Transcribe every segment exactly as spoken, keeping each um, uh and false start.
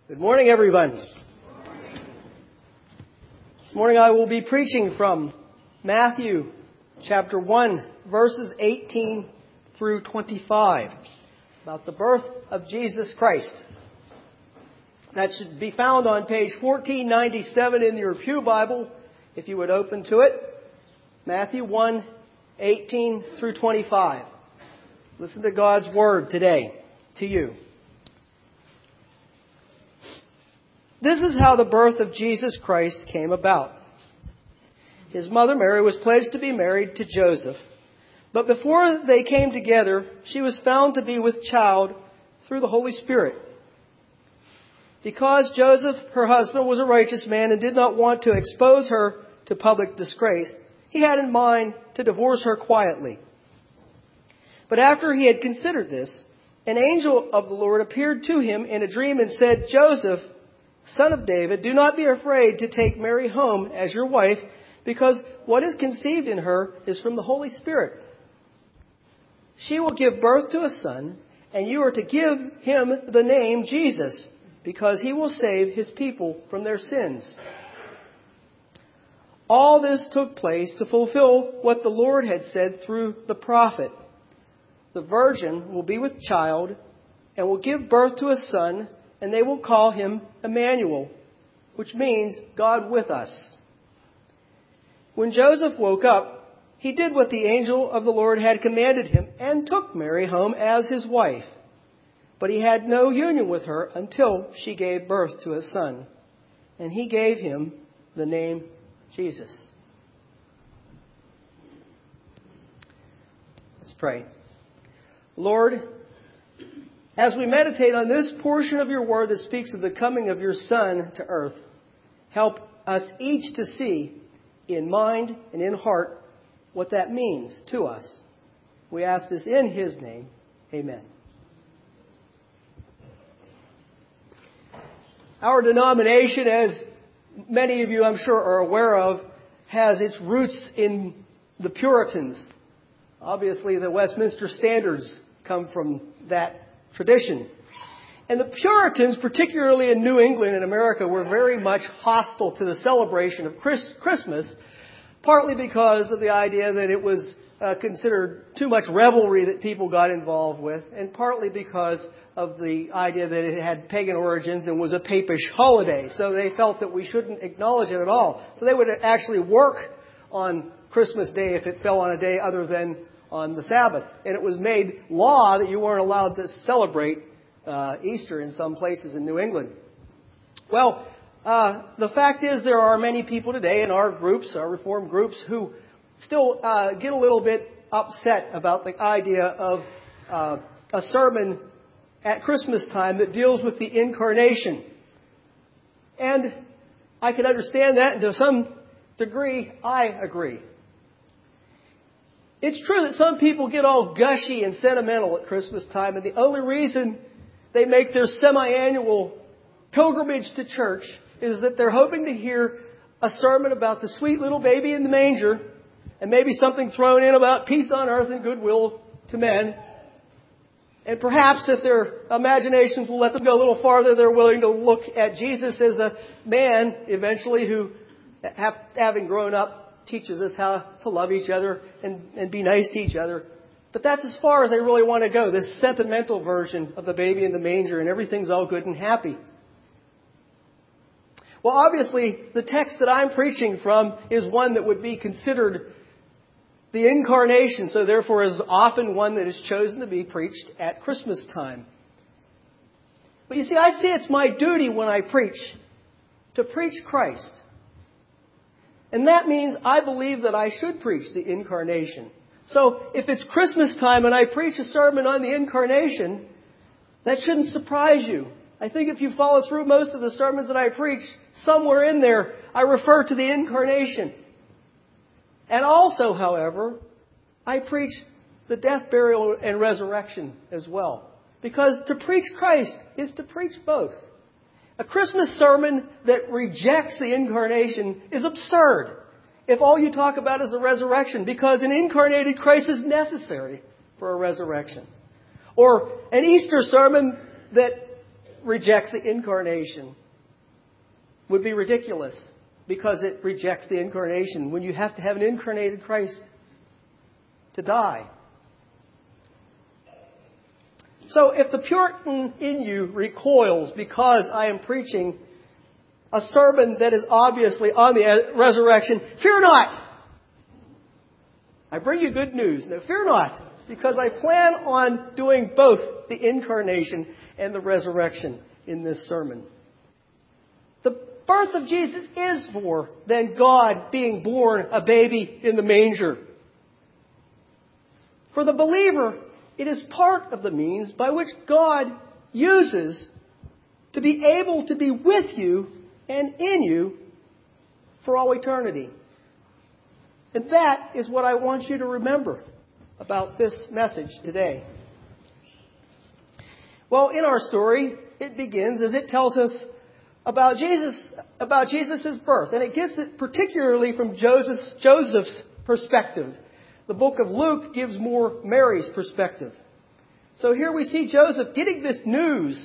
Good morning, everyone. This morning I will be preaching from Matthew chapter one, verses eighteen through twenty-five, about the birth of Jesus Christ. That should be found on page fourteen ninety-seven in your Pew Bible, if you would open to it. Matthew one, eighteen through twenty-five. Listen to God's word today to you. This is how the birth of Jesus Christ came about. His mother Mary was pledged to be married to Joseph. But before they came together, she was found to be with child through the Holy Spirit. Because Joseph, her husband, was a righteous man and did not want to expose her to public disgrace, he had in mind to divorce her quietly. But after he had considered this, an angel of the Lord appeared to him in a dream and said, "Joseph, son of David, do not be afraid to take Mary home as your wife, because what is conceived in her is from the Holy Spirit. She will give birth to a son, and you are to give him the name Jesus, because he will save his people from their sins." All this took place to fulfill what the Lord had said through the prophet. The virgin will be with child and will give birth to a son, and they will call him Emmanuel, which means God with us. When Joseph woke up, he did what the angel of the Lord had commanded him and took Mary home as his wife. But he had no union with her until she gave birth to a son, and he gave him the name Jesus. Let's pray. Lord, as we meditate on this portion of your word that speaks of the coming of your Son to earth, help us each to see in mind and in heart what that means to us. We ask this in his name. Amen. Our denomination, as many of you I'm sure are aware of, has its roots in the Puritans. Obviously, the Westminster Standards come from that tradition. And the Puritans, particularly in New England and America, were very much hostile to the celebration of Christmas, partly because of the idea that it was uh, considered too much revelry that people got involved with, and partly because of the idea that it had pagan origins and was a papish holiday. So they felt that we shouldn't acknowledge it at all. So they would actually work on Christmas Day if it fell on a day other than on the Sabbath. And it was made law that you weren't allowed to celebrate uh, Easter in some places in New England. Well, uh, the fact is there are many people today in our groups, our Reformed groups, who still uh, get a little bit upset about the idea of uh, a sermon at Christmas time that deals with the incarnation. And I can understand that, and to some degree, I agree. It's true that some people get all gushy and sentimental at Christmas time, and the only reason they make their semi-annual pilgrimage to church is that they're hoping to hear a sermon about the sweet little baby in the manger, and maybe something thrown in about peace on earth and goodwill to men. And perhaps if their imaginations will let them go a little farther, they're willing to look at Jesus as a man, eventually, who, having grown up, teaches us how to love each other and, and be nice to each other. But that's as far as they really want to go, this sentimental version of the baby in the manger, and everything's all good and happy. Well, obviously, the text that I'm preaching from is one that would be considered the incarnation, so therefore is often one that is chosen to be preached at Christmas time. But you see, I see it's my duty when I preach to preach Christ. And that means I believe that I should preach the incarnation. So if it's Christmas time and I preach a sermon on the incarnation, that shouldn't surprise you. I think if you follow through most of the sermons that I preach, somewhere in there I refer to the incarnation. And also, however, I preach the death, burial, and resurrection as well. Because to preach Christ is to preach both. A Christmas sermon that rejects the incarnation is absurd if all you talk about is the resurrection, because an incarnated Christ is necessary for a resurrection. Or an Easter sermon that rejects the incarnation would be ridiculous because it rejects the incarnation when you have to have an incarnated Christ to die. So if the Puritan in you recoils because I am preaching a sermon that is obviously on the resurrection, fear not. I bring you good news. Now, fear not, because I plan on doing both the incarnation and the resurrection in this sermon. The birth of Jesus is more than God being born a baby in the manger. For the believer, it is part of the means by which God uses to be able to be with you and in you for all eternity. And that is what I want you to remember about this message today. Well, in our story, it begins as it tells us about Jesus, about Jesus' birth. And it gets it particularly from Joseph's, Joseph's perspective. The book of Luke gives more Mary's perspective. So here we see Joseph getting this news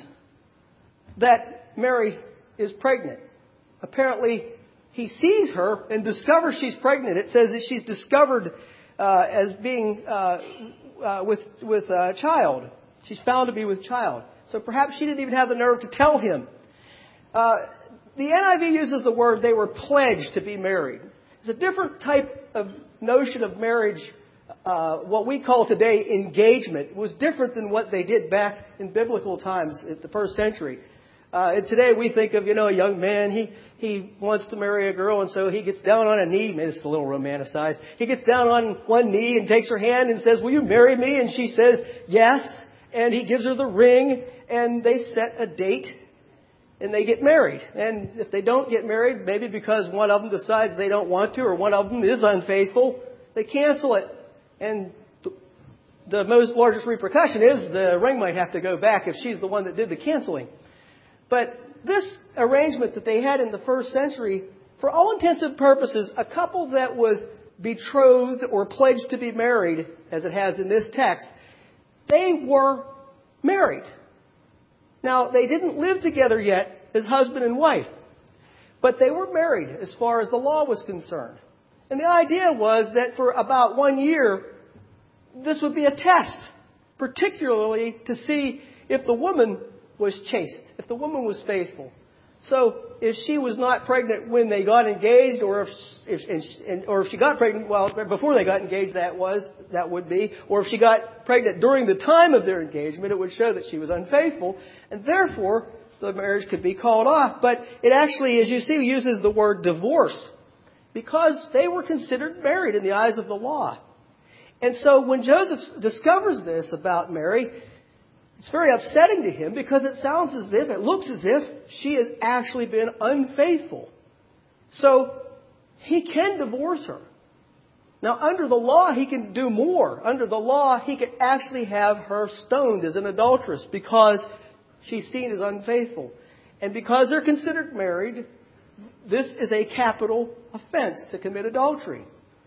that Mary is pregnant. Apparently, he sees her and discovers she's pregnant. It says that she's discovered uh, as being uh, uh, with with a child. She's found to be with child. So perhaps she didn't even have the nerve to tell him. Uh, the N I V uses the word they were pledged to be married. It's a different type of notion of marriage. Uh, what we call today engagement. It was different than what they did back in biblical times at the first century. Uh, and today we think of, you know, a young man, he, he wants to marry a girl, and so he gets down on a knee. Maybe it's a little romanticized. He gets down on one knee and takes her hand and says, will you marry me? And she says, yes. And he gives her the ring, and they set a date, and they get married. And if they don't get married, maybe because one of them decides they don't want to, or one of them is unfaithful, they cancel it. And the most largest repercussion is the ring might have to go back if she's the one that did the canceling. But this arrangement that they had in the first century, for all intents and purposes, a couple that was betrothed or pledged to be married, as it has in this text, they were married. Now, they didn't live together yet as husband and wife, but they were married as far as the law was concerned. And the idea was that for about one year, this would be a test, particularly to see if the woman was chaste, if the woman was faithful. So if she was not pregnant when they got engaged, or if, if or if she got pregnant, well, before they got engaged, that was, that would be, or if she got pregnant during the time of their engagement, it would show that she was unfaithful, and therefore the marriage could be called off. But it actually, as you see, uses the word divorce, because they were considered married in the eyes of the law. And so when Joseph discovers this about Mary, it's very upsetting to him, because it sounds as if, it looks as if she has actually been unfaithful. So he can divorce her. Now, under the law, he can do more. Under the law, he could actually have her stoned as an adulteress because she's seen as unfaithful. And because they're considered married, this is a capital offense to commit adultery.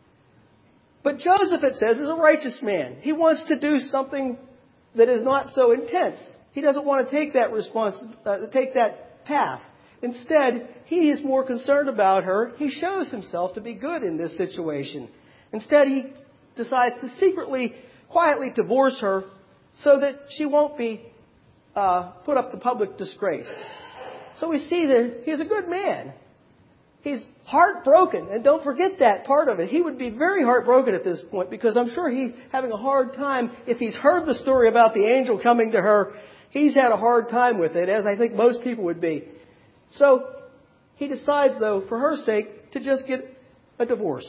But Joseph, it says, is a righteous man. He wants to do something that is not so intense. He doesn't want to take that response, uh, take that path. Instead, he is more concerned about her. He shows himself to be good in this situation. Instead, he decides to secretly, quietly divorce her so that she won't be uh, put up to public disgrace. So we see that he's a good man. He's heartbroken. And don't forget that part of it. He would be very heartbroken at this point, because I'm sure he's having a hard time. If he's heard the story about the angel coming to her, he's had a hard time with it, as I think most people would be. So he decides, though, for her sake, to just get a divorce.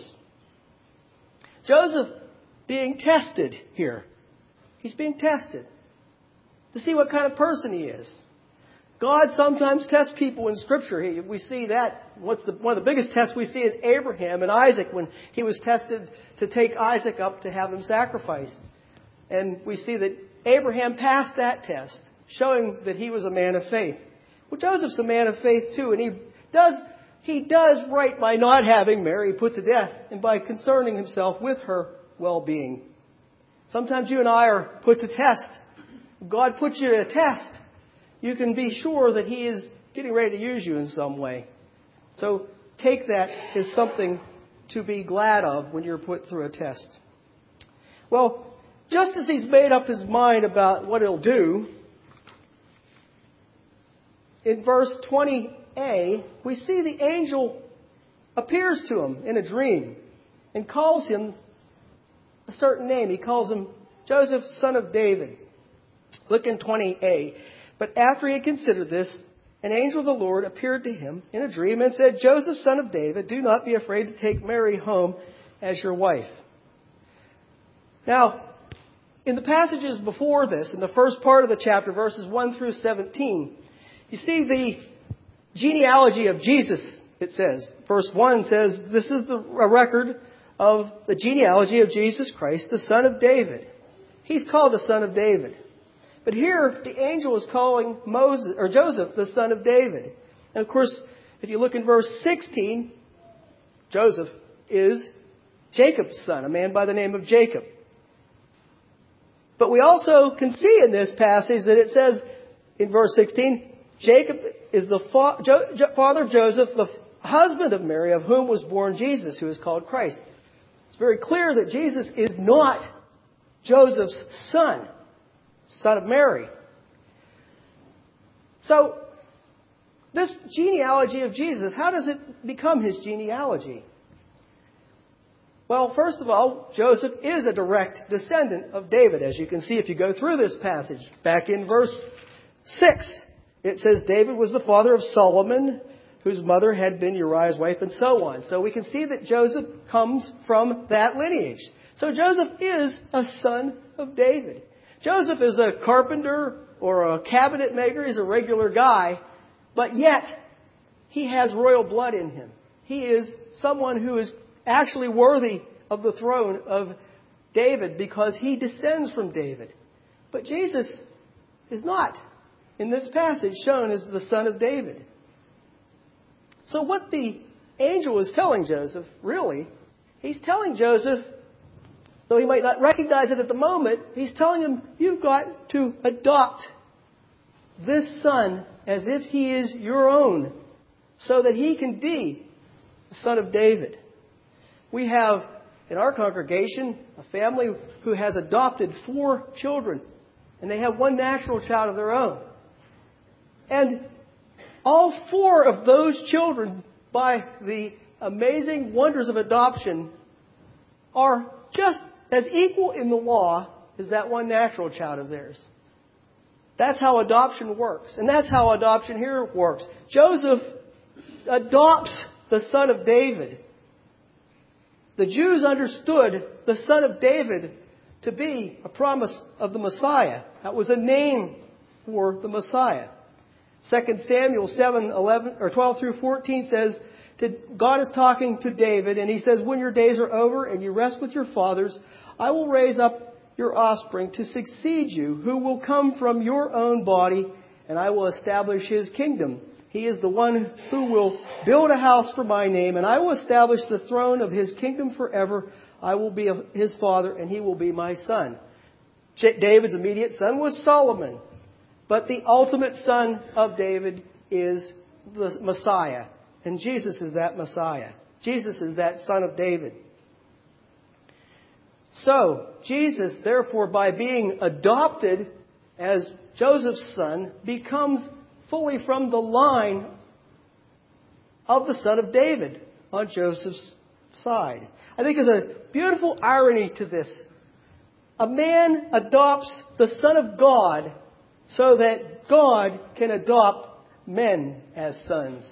Joseph being tested here. He's being tested to see what kind of person he is. God sometimes tests people in Scripture. We see that. What's the, one of the biggest tests we see is Abraham and Isaac, when he was tested to take Isaac up to have him sacrificed. And we see that Abraham passed that test, showing that he was a man of faith. Well, Joseph's a man of faith too, and he does he does right by not having Mary put to death and by concerning himself with her well-being. Sometimes you and I are put to test. God puts you to a test. you can be sure that He is getting ready to use you in some way. So take that as something to be glad of when you're put through a test. Well, just as he's made up his mind about what he'll do, in verse twenty a, we see the angel appears to him in a dream and calls him a certain name. He calls him Joseph, son of David. Look in twenty a. But after he had considered this, an angel of the Lord appeared to him in a dream and said, Joseph, son of David, do not be afraid to take Mary home as your wife. Now, in the passages before this, in the first part of the chapter, verses one through seventeen, you see the genealogy of Jesus, it says. Verse one says, this is the, a record of the genealogy of Jesus Christ, the son of David. He's called the son of David. But here, the angel is calling Moses, or Joseph, the son of David. And of course, if you look in verse sixteen, Joseph is Jacob's son, a man by the name of Jacob. But we also can see in this passage that it says in verse sixteen, Jacob is the fa- jo- jo- father of Joseph, the husband of Mary, of whom was born Jesus, who is called Christ. It's very clear that Jesus is not Joseph's son, son of Mary. So, this genealogy of Jesus, how does it become his genealogy? Well, first of all, Joseph is a direct descendant of David, as you can see if you go through this passage. Back in verse six, it says David was the father of Solomon, whose mother had been Uriah's wife, and so on. So we can see that Joseph comes from that lineage. So Joseph is a son of David. Joseph is a carpenter or a cabinet maker. He's a regular guy, but yet he has royal blood in him. He is someone who is actually worthy of the throne of David because he descends from David. But Jesus is not, in this passage, shown as the son of David. So what the angel is telling Joseph, really, he's telling Joseph, though he might not recognize it at the moment, he's telling him, you've got to adopt this son as if he is your own, so that he can be the son of David. We have, in our congregation, a family who has adopted four children, and they have one natural child of their own. And all four of those children, by the amazing wonders of adoption, are just as equal in the law as that one natural child of theirs. That's how adoption works. And that's how adoption here works. Joseph adopts the son of David. The Jews understood the son of David to be a promise of the Messiah. That was a name for the Messiah. Second Samuel seven, eleven, or twelve through fourteen says, God is talking to David, and he says, when your days are over and you rest with your fathers, I will raise up your offspring to succeed you, who will come from your own body, and I will establish his kingdom. He is the one who will build a house for my name, and I will establish the throne of his kingdom forever. I will be his father, and he will be my son. David's immediate son was Solomon. But the ultimate son of David is the Messiah. And Jesus is that Messiah. Jesus is that son of David. So, Jesus, therefore, by being adopted as Joseph's son, becomes fully from the line of the son of David on Joseph's side. I think there's a beautiful irony to this. A man adopts the Son of God so that God can adopt men as sons.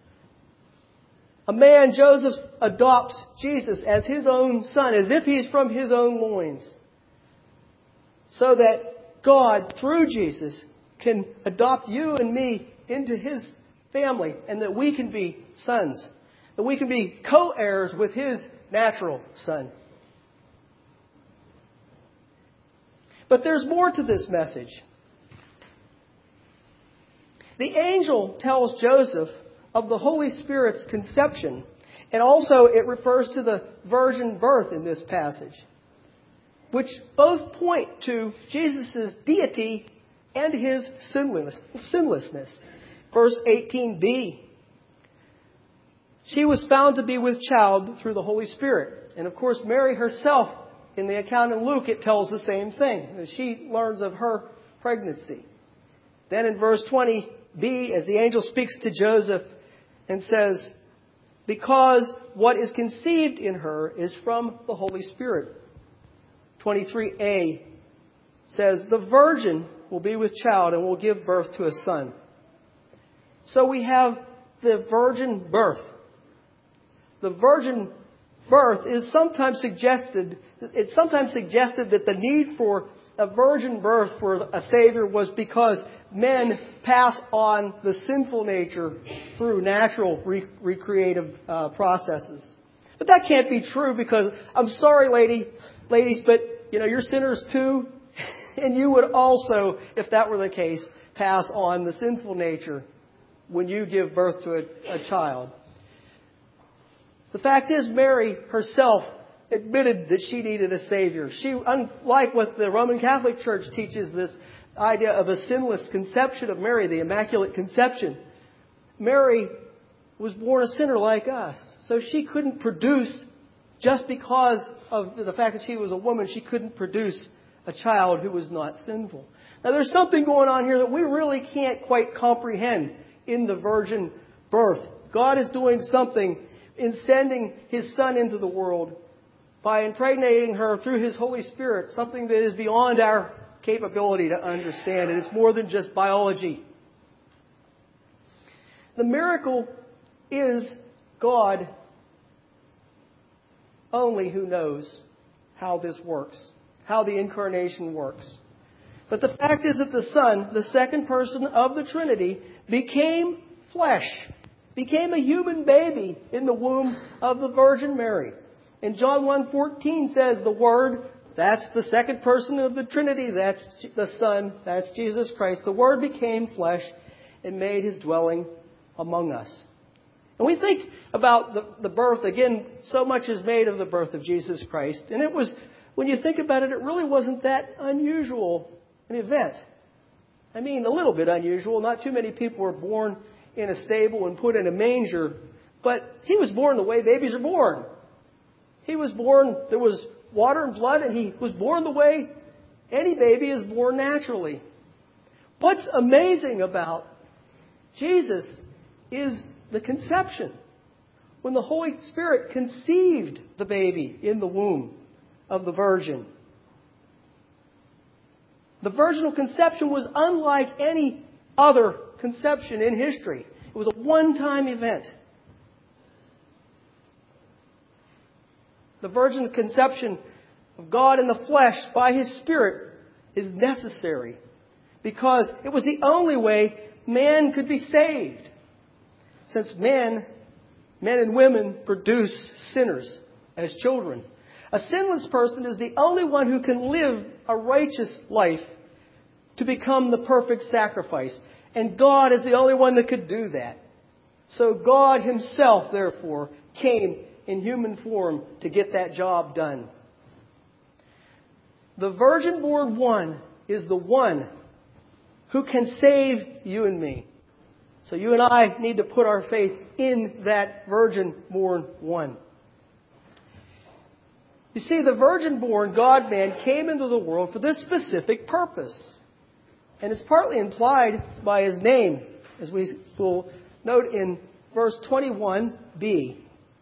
A man, Joseph, adopts Jesus as his own son, as if he's from his own loins. So that God, through Jesus, can adopt you and me into his family, and that we can be sons. That we can be co-heirs with his natural son. But there's more to this message. The angel tells Joseph of the Holy Spirit's conception. And also it refers to the virgin birth in this passage, which both point to Jesus' deity and His sinless, sinlessness. Verse eighteen b. She was found to be with child through the Holy Spirit. And of course, Mary herself, in the account in Luke, it tells the same thing. She learns of her pregnancy. Then in verse twenty b, as the angel speaks to Joseph and says, because what is conceived in her is from the Holy Spirit. twenty-three a says, the virgin will be with child and will give birth to a son. So we have the virgin birth. The virgin birth is sometimes suggested, it's sometimes suggested that the need for a virgin birth for a Savior was because men pass on the sinful nature through natural re- recreative uh, processes. But that can't be true because, I'm sorry, lady, ladies, but you know, you're sinners too. And you would also, if that were the case, pass on the sinful nature when you give birth to a, a child. The fact is, Mary herself admitted that she needed a Savior. She, unlike what the Roman Catholic Church teaches, this idea of a sinless conception of Mary, the Immaculate Conception, Mary was born a sinner like us. So she couldn't produce, just because of the fact that she was a woman, she couldn't produce a child who was not sinful. Now there's something going on here that we really can't quite comprehend in the virgin birth. God is doing something in sending His Son into the world by impregnating her through His Holy Spirit, something that is beyond our capability to understand. And it's more than just biology. The miracle is God only who knows how this works, how the incarnation works. But the fact is that the Son, the second person of the Trinity, became flesh, became a human baby in the womb of the Virgin Mary. And John one fourteen says the Word, that's the second person of the Trinity, that's the Son, that's Jesus Christ. The Word became flesh and made His dwelling among us. And we think about the, the birth, again, so much is made of the birth of Jesus Christ. And it was, when you think about it, it really wasn't that unusual an event. I mean, a little bit unusual. Not too many people were born in a stable and put in a manger. But He was born the way babies are born. He was born, there was water and blood, and He was born the way any baby is born naturally. What's amazing about Jesus is the conception. When the Holy Spirit conceived the baby in the womb of the Virgin. The virginal conception was unlike any other conception in history. It was a one-time event. The virgin conception of God in the flesh by His Spirit is necessary because it was the only way man could be saved. Since men, men and women produce sinners as children. A sinless person is the only one who can live a righteous life to become the perfect sacrifice. And God is the only one that could do that. So God Himself, therefore, came in human form to get that job done. The virgin-born one is the one who can save you and me. So you and I need to put our faith in that virgin-born one. You see, the virgin-born God-man came into the world for this specific purpose. And it's partly implied by His name, as we will note in verse twenty-one b.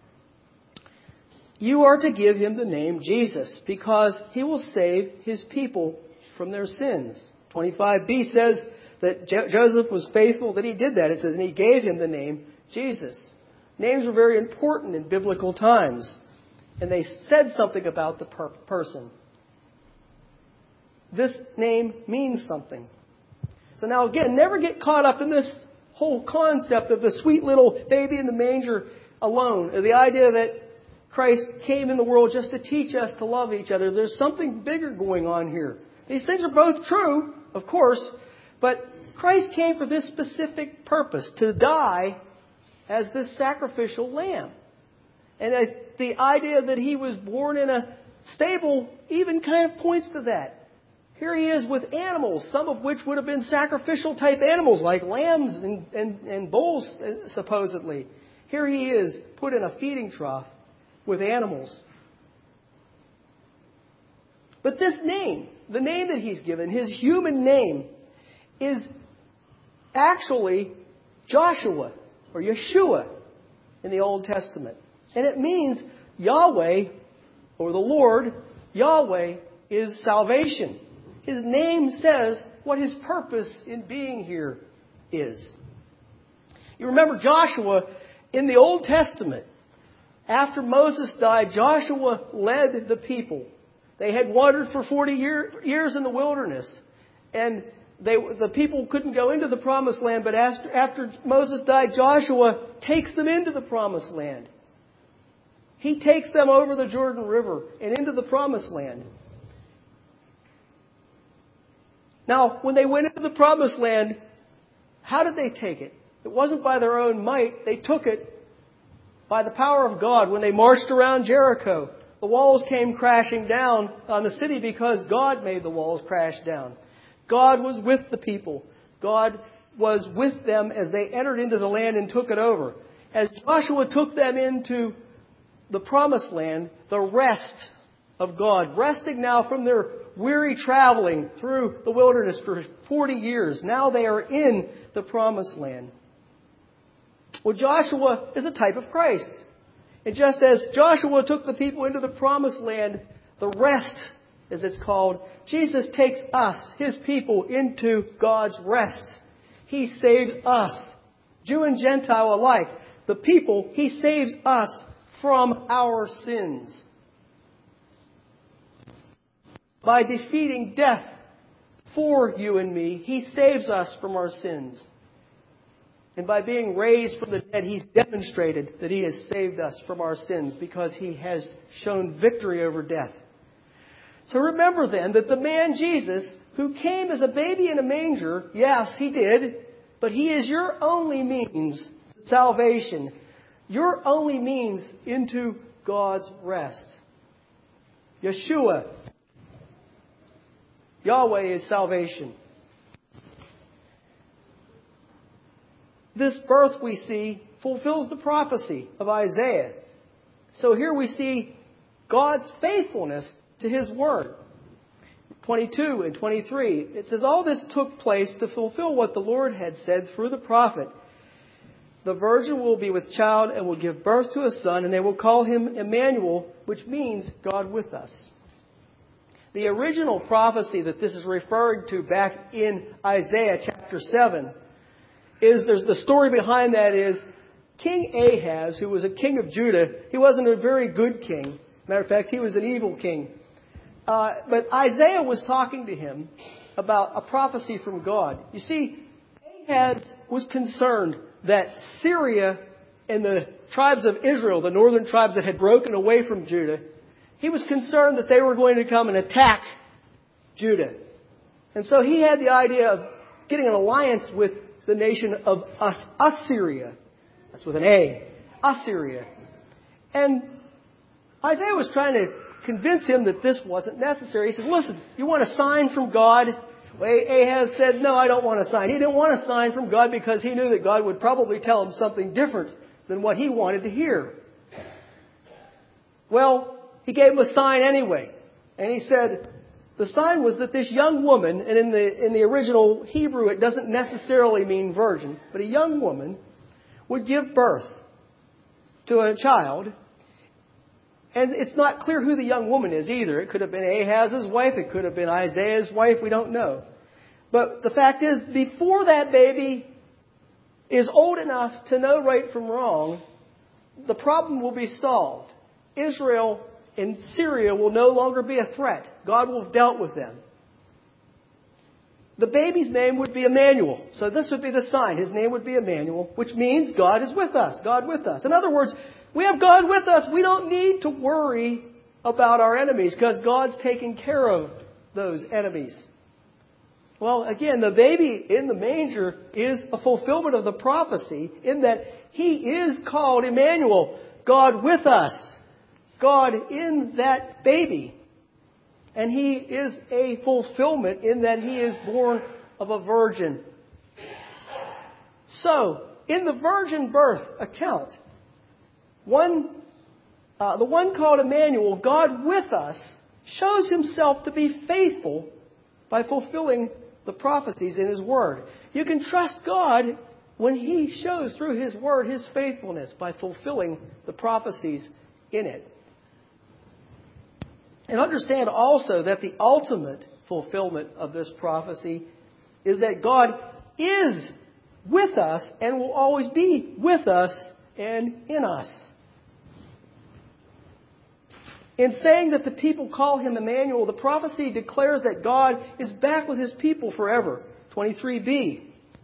You are to give Him the name Jesus, because He will save His people from their sins. twenty-five b says that Jo- Joseph was faithful, that he did that. It says, and he gave him the name Jesus. Names were very important in biblical times. And they said something about the per- person. This name means something. So now again, never get caught up in this whole concept of the sweet little baby in the manger alone. Or the idea that Christ came in the world just to teach us to love each other. There's something bigger going on here. These things are both true, of course, but Christ came for this specific purpose, to die as this sacrificial lamb. And the idea that He was born in a stable even kind of points to that. Here he is with animals, some of which would have been sacrificial type animals like lambs and, and, and bulls, supposedly. Here he is put in a feeding trough with animals. But this name, the name that he's given, his human name, is actually Joshua or Yeshua in the Old Testament. And it means Yahweh or the Lord. Yahweh is salvation. His name says what his purpose in being here is. You remember Joshua in the Old Testament. After Moses died, Joshua led the people. They had wandered for forty year, years in the wilderness. And they, the people couldn't go into the Promised Land. But after, after Moses died, Joshua takes them into the Promised Land. He takes them over the Jordan River and into the Promised Land. Now, when they went into the Promised Land, how did they take it? It wasn't by their own might. They took it by the power of God. When they marched around Jericho, the walls came crashing down on the city because God made the walls crash down. God was with the people. God was with them as they entered into the land and took it over. As Joshua took them into the Promised Land, the rest of God, resting now from their weary traveling through the wilderness for forty years. Now they are in the Promised Land. Well, Joshua is a type of Christ. And just as Joshua took the people into the Promised Land, the rest, as it's called, Jesus takes us, His people, into God's rest. He saves us, Jew and Gentile alike. The people, He saves us from our sins. By defeating death for you and me, He saves us from our sins. And by being raised from the dead, He's demonstrated that He has saved us from our sins because He has shown victory over death. So remember then that the man Jesus, who came as a baby in a manger, yes, He did, but He is your only means to salvation. Your only means into God's rest. Yeshua, Yahweh is salvation. This birth we see fulfills the prophecy of Isaiah. So here we see God's faithfulness to His word. twenty-two and twenty-three, it says, all this took place to fulfill what the Lord had said through the prophet. The virgin will be with child and will give birth to a son, and they will call him Emmanuel, which means God with us. The original prophecy that this is referring to back in Isaiah chapter seven is, there's the story behind that is King Ahaz, who was a king of Judah, he wasn't a very good king. Matter of fact, he was an evil king. Uh, but Isaiah was talking to him about a prophecy from God. You see, Ahaz was concerned that Syria and the tribes of Israel, the northern tribes that had broken away from Judah, he was concerned that they were going to come and attack Judah. And so he had the idea of getting an alliance with the nation of As- Assyria. That's with an A. Assyria. And Isaiah was trying to convince him that this wasn't necessary. He says, listen, you want a sign from God? Well, Ahaz said, no, I don't want a sign. He didn't want a sign from God because he knew that God would probably tell him something different than what he wanted to hear. Well, he gave him a sign anyway. And he said, the sign was that this young woman, and in the in the original Hebrew it doesn't necessarily mean virgin, but a young woman would give birth to a child. And it's not clear who the young woman is either. It could have been Ahaz's wife. It could have been Isaiah's wife. We don't know. But the fact is, before that baby is old enough to know right from wrong, the problem will be solved. Israel and Syria will no longer be a threat. God will have dealt with them. The baby's name would be Emmanuel. So this would be the sign. His name would be Emmanuel, which means God is with us. God with us. In other words, we have God with us. We don't need to worry about our enemies because God's taking care of those enemies. Well, again, the baby in the manger is a fulfillment of the prophecy in that He is called Emmanuel, God with us. God in that baby. And He is a fulfillment in that He is born of a virgin. So, in the virgin birth account, one, uh, the one called Emmanuel, God with us, shows Himself to be faithful by fulfilling the prophecies in His Word. You can trust God when He shows through His Word His faithfulness by fulfilling the prophecies in it. And understand also that the ultimate fulfillment of this prophecy is that God is with us and will always be with us and in us. In saying that the people call Him Emmanuel, the prophecy declares that God is back with His people forever. twenty-three b.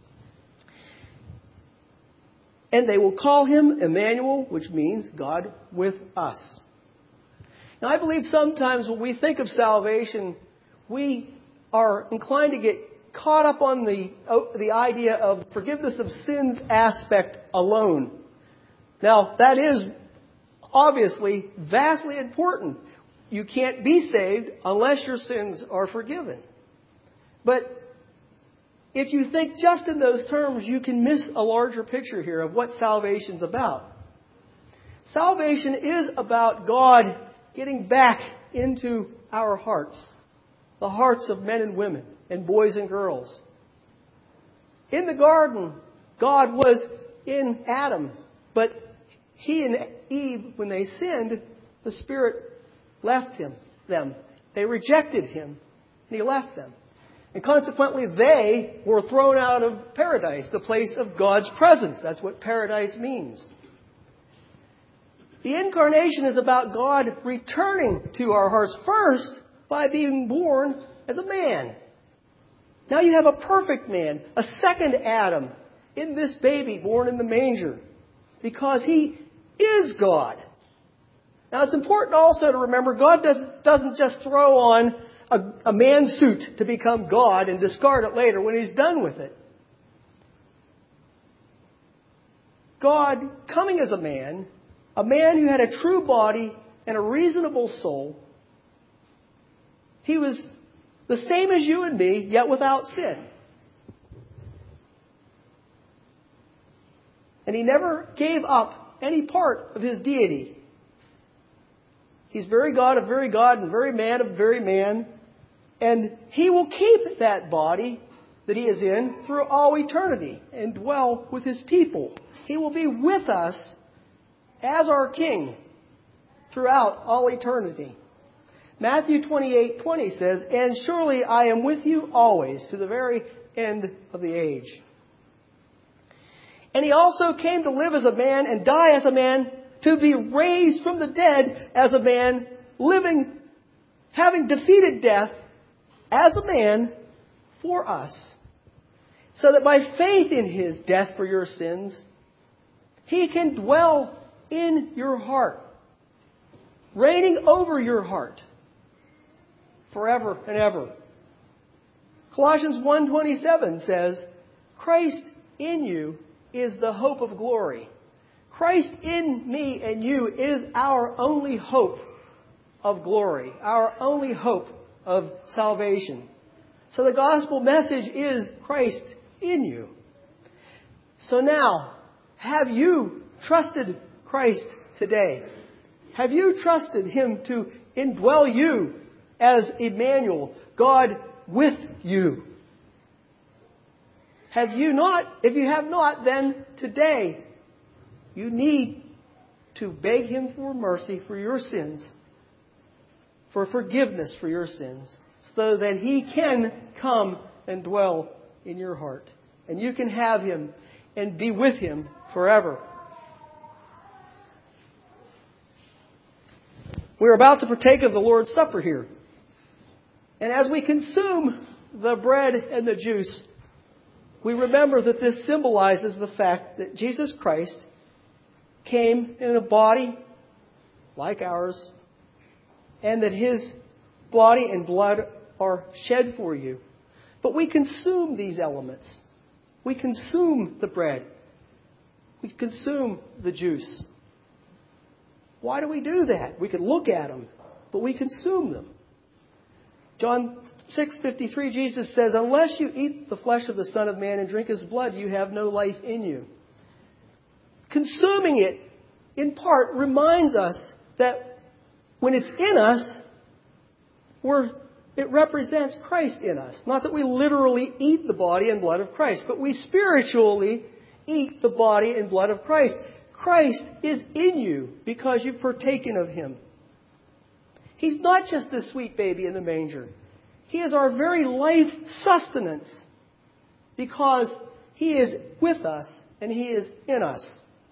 And they will call Him Emmanuel, which means God with us. Now, I believe sometimes when we think of salvation, we are inclined to get caught up on the, the idea of forgiveness of sins aspect alone. Now, that is obviously vastly important. You can't be saved unless your sins are forgiven. But if you think just in those terms, you can miss a larger picture here of what salvation's about. Salvation is about God getting back into our hearts, the hearts of men and women, and boys and girls. In the garden, God was in Adam, but he and Eve, when they sinned, the Spirit left him, them. They rejected Him, and He left them. And consequently, they were thrown out of paradise, the place of God's presence. That's what paradise means. The incarnation is about God returning to our hearts first by being born as a man. Now you have a perfect man, a second Adam, in this baby born in the manger, because He is God. Now it's important also to remember God does, doesn't just throw on a, a man suit to become God and discard it later when He's done with it. God, coming as a man, a man who had a true body and a reasonable soul, He was the same as you and me, yet without sin. And He never gave up any part of His deity. He's very God of very God and very man of very man. And He will keep that body that He is in through all eternity and dwell with His people. He will be with us as our King throughout all eternity. Matthew twenty-eight twenty says, "And surely I am with you always to the very end of the age." And He also came to live as a man and die as a man, to be raised from the dead as a man, living, having defeated death as a man for us. So that by faith in His death for your sins, He can dwell in your heart, reigning over your heart forever and ever. Colossians one twenty-seven says, "Christ in you is the hope of glory." Christ in me and you is our only hope of glory, our only hope of salvation. So the gospel message is Christ in you. So now, have you trusted Christ today? Have you trusted Him to indwell you as Emmanuel, God with you? Have you not? If you have not, then today you need to beg Him for mercy for your sins, for forgiveness for your sins, so that He can come and dwell in your heart. And you can have Him and be with Him forever. We're about to partake of the Lord's Supper here. And as we consume the bread and the juice, we remember that this symbolizes the fact that Jesus Christ came in a body like ours, and that His body and blood are shed for you. But we consume these elements. We consume the bread. We consume the juice. Why do we do that? We can look at them, but we consume them. John six fifty-three, Jesus says, unless you eat the flesh of the Son of Man and drink His blood, you have no life in you. Consuming it, in part, reminds us that when it's in us, we're, it represents Christ in us. Not that we literally eat the body and blood of Christ, but we spiritually eat the body and blood of Christ. Christ is in you because you've partaken of Him. He's not just the sweet baby in the manger. He is our very life sustenance because He is with us and He is in us.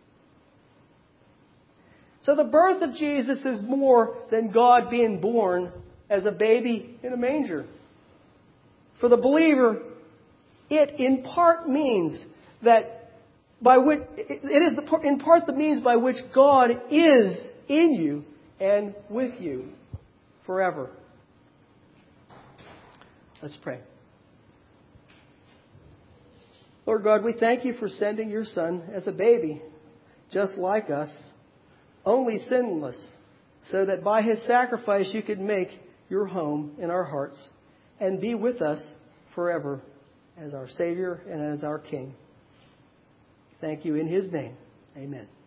So the birth of Jesus is more than God being born as a baby in a manger. For the believer, it in part means that by which it is the, in part the means by which God is in you and with you forever. Let's pray. Lord God, we thank You for sending Your Son as a baby, just like us, only sinless, so that by His sacrifice You could make Your home in our hearts and be with us forever as our Savior and as our King. Thank You in His name. Amen.